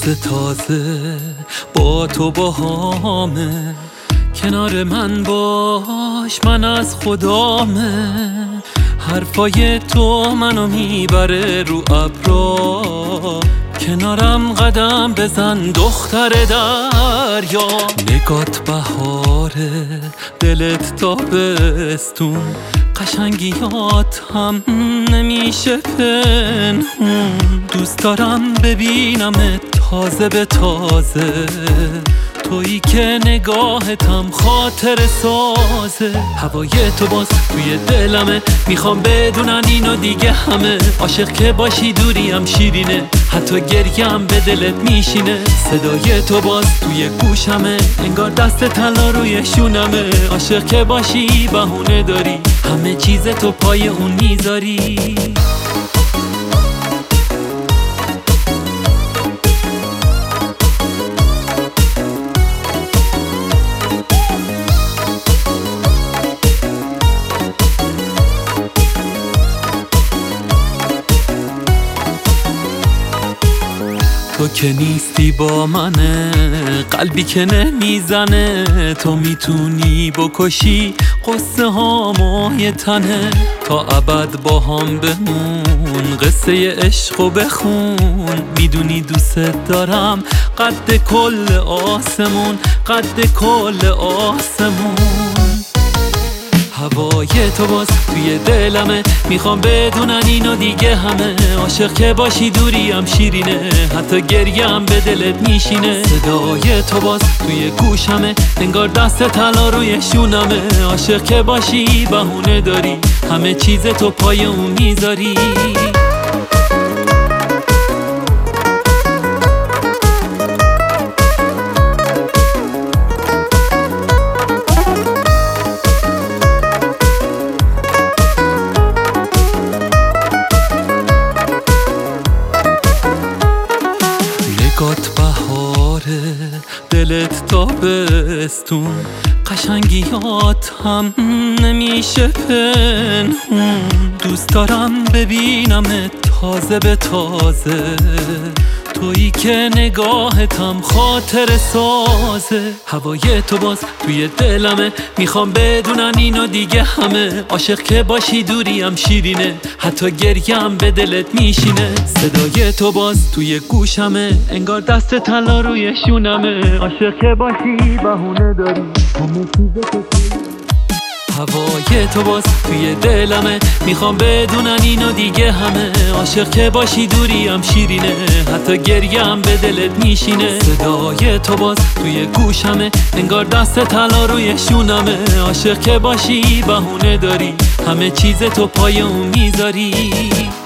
تازه با تو باهامه، کنار من باش، من از خدامه. حرفای تو منو میبره رو ابرا، کنارم قدم بزن دختر دریا. نگات بهاره، دلت تابستون، قشنگیات هم نمیشه پنهون. دوست دارم ببینم تازه به تازه، تویی که نگاهتم خاطر سازه. هوای تو باز توی دلمه، میخوام بدونن اینو دیگه همه. عاشق که باشی دوریم شیرینه، حتی گریم به دلت میشینه. صدای تو باز توی گوشمه، انگار دست طلا روی شونمه. عاشق که باشی بهونه داری، همه چیز تو پای اون میذاری. تو که نیستی با منه، قلبی که نمیزنه. تو میتونی بکشی قصه هامو یه تنه، تا ابد با هم بمون قصه عشقو بخون. میدونی دوست دارم قد کل آسمون، قد کل آسمون. هوای تو باز توی دلمه، میخوام بدونن اینو دیگه همه. عاشق که باشی دوریم شیرینه، حتی گریم به دلت میشینه. صدای تو باز توی گوشمه، انگار دست طلا روی شونمه. عاشق که باشی بهونه داری، همه چیز تو پای اون میذاری. نگات بهاره، دلت تابستون، قشنگیات هم نمیشه پنهون. دوست دارم ببینم تازه به تازه، تویی که نگاهتم خاطر سازه. هوای تو باز توی دلمه، میخوام بدونن اینو دیگه همه. عاشق که باشی دوریم شیرینه، حتی گریم به دلت میشینه. صدای تو باز توی گوشمه، انگار دست طلا روی شونمه. عاشق که باشی بهونه داری، همه چیز تو. هوای تو باز توی دلمه، میخوام بدونن اینو دیگه همه. عاشق که باشی دوریم شیرینه، حتی گریم به دلت میشینه. صدای تو باز توی گوشمه، انگار دست طلا روی شونمه. عاشق که باشی بهونه داری، همه چیز تو پای اون میذاری.